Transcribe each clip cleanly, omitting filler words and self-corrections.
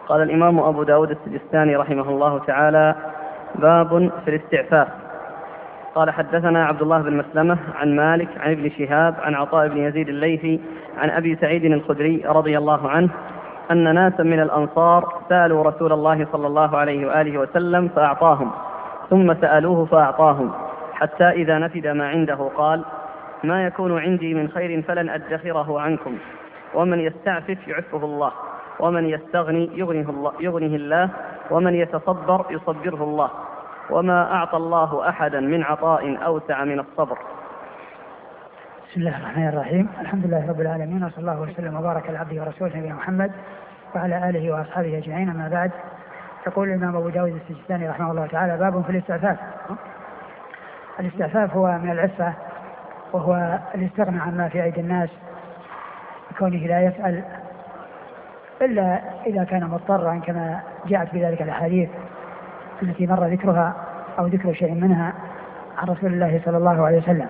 قال الإمام أبو داود السجستاني رحمه الله تعالى: باب في الاستعفاف. قال: حدثنا عبد الله بن مسلمة عن مالك عن ابن شهاب عن عطاء بن يزيد الليثي عن أبي سعيد الخدري رضي الله عنه أن ناسا من الأنصار سألوا رسول الله صلى الله عليه وآله وسلم فأعطاهم، ثم سألوه فأعطاهم، حتى إذا نفد ما عنده قال: ما يكون عندي من خير فلن أدخره عنكم، ومن يستعفف يعفه الله، ومن يستغني يغنه الله، ومن يتصبر يصبره الله، وما أعطى الله أحدا من عطاء أوسع من الصبر. بسم الله الرحمن الرحيم. الحمد لله رب العالمين، وصلى الله وسلم وبارك على عبده ورسوله نبينا محمد وعلى آله وأصحابه أجمعين، أما بعد. يقول الإمام أبو داود السجستاني رحمه الله تعالى: باب في الاستعفاف. الاستعفاف هو من العفة، وهو الاستغنى عما في أيدي الناس، كونه لا يسأل إلا إذا كان مضطرا، كما جاءت بذلك الأحاديث التي مر ذكرها أو ذكر شيء منها عن رسول الله صلى الله عليه وسلم.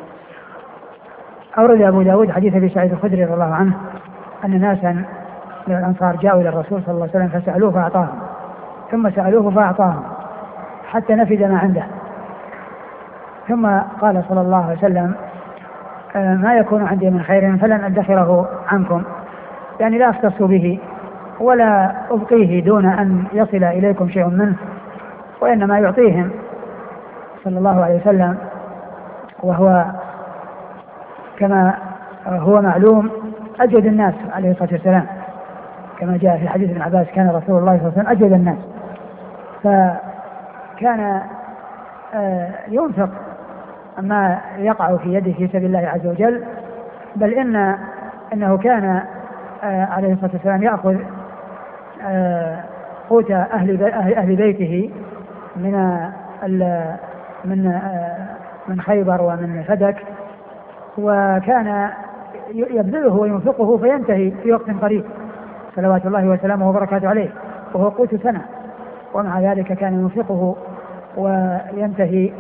أورد أبو داود حديث أبي سعيد الخدري رضي الله عنه أن ناسا من الأنصار جاءوا إلى الرسول صلى الله عليه وسلم فسألوه فأعطاهم، ثم سألوه فأعطاهم حتى نفد ما عنده، ثم قال صلى الله عليه وسلم: ما يكون عندي من خير فلن أدخره عنكم، يعني لا أختص به ولا أبقيه دون أن يصل إليكم شيء منه، وإنما يعطيهم صلى الله عليه وسلم، وهو كما هو معلوم أجود الناس عليه الصلاة والسلام، كما جاء في حديث ابن عباس: كان رسول الله صلى الله عليه وسلم أجود الناس، فكان ينفق ما يقع في يده في سبيل الله عز وجل، بل إنه كان عليه الصلاة والسلام يأخذ قوت أهل بيته من خيبر ومن فدك، وكان يبذله وينفقه فينتهي في وقت قريب صلوات الله وسلامه وبركاته عليه، وهو قوت سنة، ومع ذلك كان ينفقه وينتهي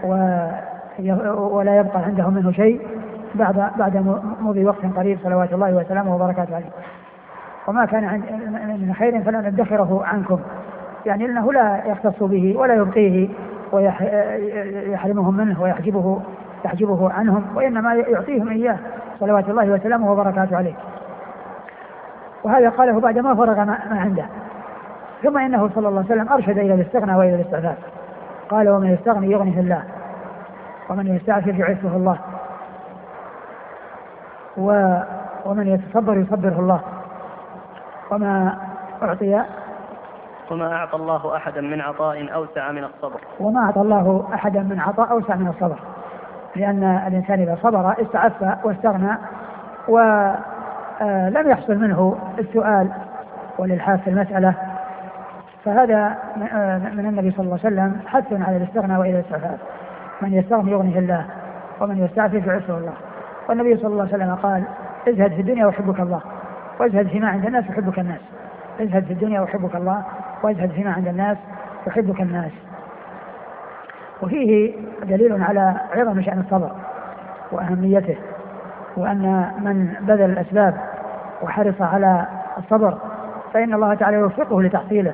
ولا يبقى عنده منه شيء بعد مضي وقت قريب صلوات الله وسلامه وبركاته عليه. وما كان من خير فلن أدخره عنكم، يعني أنه لا يختص به ولا يبقيه ويحرمهم منه ويحجبه عنهم، وإنما يعطيهم إياه صلوات الله وسلامه وبركاته عليه. وهذا قاله بعدما فرغ ما عنده. ثم إنه صلى الله عليه وسلم أرشد إلى الاستغنى وإلى الاستعفاف، قال: ومن يستغني يغنه الله، ومن يستعفف يعفه الله، ومن يتصبر يصبره الله، وما أعطى الله أحدا من عطاء أوسع من الصبر. وما أعطى الله أحدا من عطاء أوسع من الصبر، لأن الإنسان إذا صبر استعف واستغنى ولم يحصل منه السؤال والإلحاح في المسألة، فهذا من النبي صلى الله عليه وسلم حث على الاستغنى وإلى الاستعفاف. من يستغني يغنه الله، ومن يستعفف يعفه الله. والنبي صلى الله عليه وسلم قال: ازهد في الدنيا وحبك الله، وازهد فيما عند الناس وحبك الناس. ازهد في الدنيا وحبك الله، وازهد فيما عند الناس وحبك الناس. وفيه دليل على عظم شأن الصبر وأهميته، وأن من بذل الأسباب وحرص على الصبر فإن الله تعالى يوفقه لتحصيله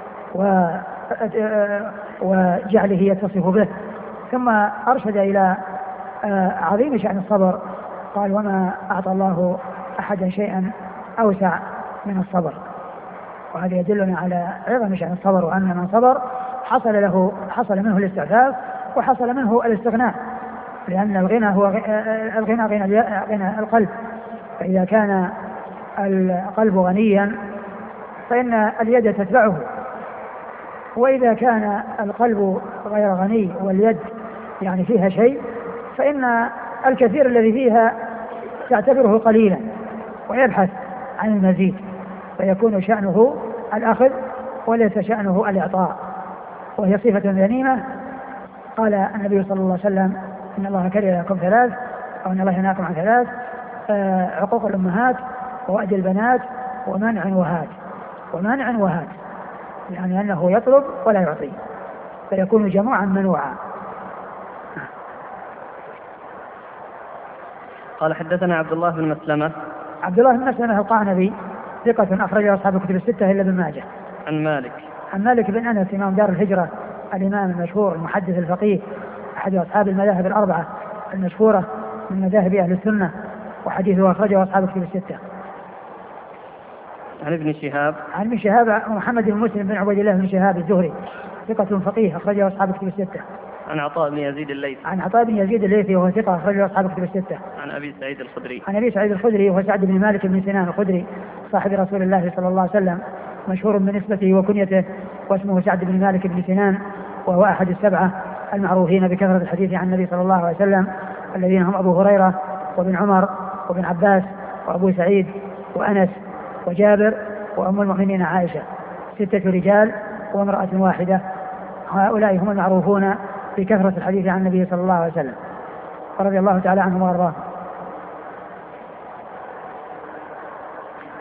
وجعله يتصف به. ثم أرشد إلى عظيم شأن الصبر، قال: وما أعطى الله أحدا شيئا أوسع من الصبر. وهذا يدلنا على عظم شأن الصبر، وأن من صبر حصل منه الاستعفاف وحصل منه الاستغناء، لأن الغنى غنى القلب، فإذا كان القلب غنيا فإن اليد تتبعه، وإذا كان القلب غير غني واليد يعني فيها شيء فإن الكثير الذي فيها تعتبره قليلا ويبحث عن المزيد، فيكون شأنه الأخذ وليس شأنه الإعطاء، وهي صفة ذميمة. قال النبي صلى الله عليه وسلم: إن الله كره لكم ثلاث، أو إن الله ينهاكم عن ثلاث: عقوق الأمهات، ووأد البنات، ومنع وهات، يعني أنه يطلب ولا يعطي، فيكون جموعا منوعا. قال: حدثنا عبد الله بن مسلمة القعنبي ثقة أخرجه أصحاب الكتب الستة إلا ابن ماجه. عن مالك بن أنس إمام دار الهجرة الإمام المشهور المحدث الفقيه أحد أصحاب المذاهب الأربعة المشهورة من مذاهب أهل السنة، وحديثه أخرجه أصحاب الكتب الستة. عن ابن شهاب محمد بن مسلم بن عبيد الله بن شهاب الزهري ثقة فقيه أخرجه أصحاب الكتب الستة. عن عطاء بن يزيد الليثي وهو ثقة أخرجه أصحاب الكتب الستة. عن أبي سعيد الخدري وهو سعد بن مالك بن سنان الخدري صاحب رسول الله صلى الله عليه وسلم، مشهور بنسبته وكنيته، واسمه سعد بن مالك بن سنان، وهو أحد السبعة المعروفين بكثرة الحديث عن النبي صلى الله عليه وسلم، الذين هم أبو هريرة وابن عمر وابن عباس وأبو سعيد وأنس وجابر وأم المؤمنين عائشة، 6 رجال وامرأة واحدة. هؤلاء هم المعروفون بكثرة الحديث عن النبي صلى الله عليه وسلم، رضي الله تعالى عنهم وارضاهم.